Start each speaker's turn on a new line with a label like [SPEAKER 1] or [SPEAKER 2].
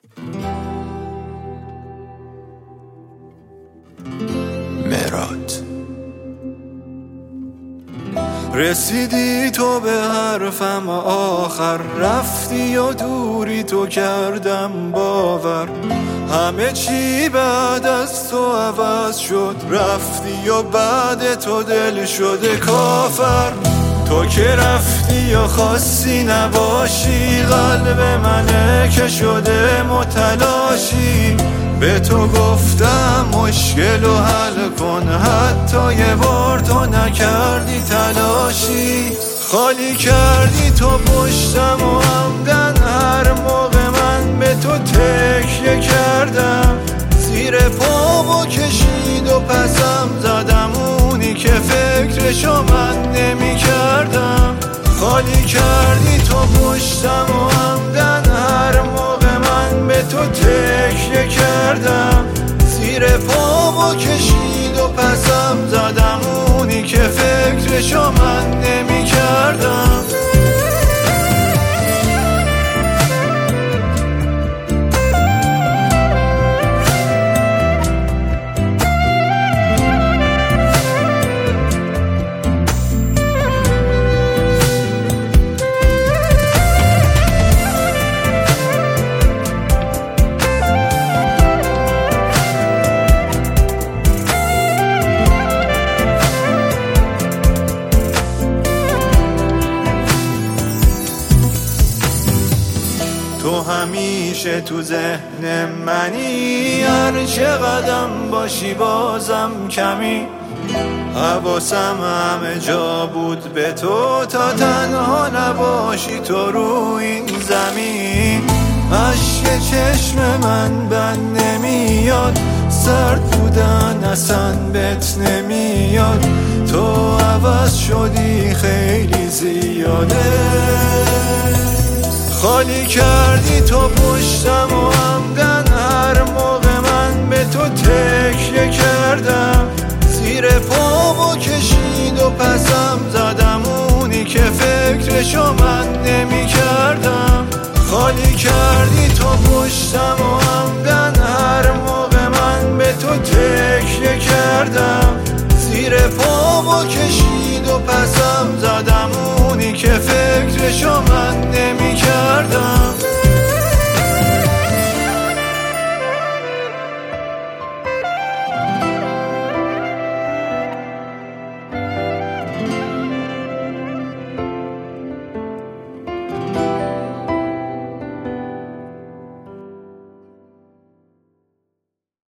[SPEAKER 1] مراد رسیدی تو به حرفم آخر، رفتی و دوری تو کردم باور. همه چی بعد از تو عوض شد، رفتی و بعد تو دل شده کافر. تو که رفتی و خواستی نباشی، قلب منه که شده متلاشی. به تو گفتم مشکل رو حل کن، حتی یه بار تو نکردی تلاشی. خالی کردی تو پشتم و عمدن، هر موقع من به تو تکیه کردم. زیر پامو کشید و پسم زدم، اونی که فکرشو من نمی کردم. خالی کردی تو پشتم و عمدن، هر موقع من به تو تکیه کردم. زیر پامو کشید و پسم زدم، اونی که فکرشو من نمی کردم. تو همیشه تو ذهن منی، هر چقدر باشی بازم کمی. حواسم همه جا بود به تو، تا تنها نباشی تو رو این زمین. اشک چشم من بند نمیاد، سرد بودن اصلا بهت نمیاد. تو عوض شدی خیلی زیاده، خالی کردی تو پشتم و عمدن، هر موقع من به تو تکیه کردم. زیر پامو کشید و پسم زدم، اونی که فکرشو من نمی کردم. خالی کردی تو پشتم و عمدن، هر موقع من به تو تکیه کردم. زیر پامو کشید و پسم زدم، اونی که فکرشو من نمی کردم.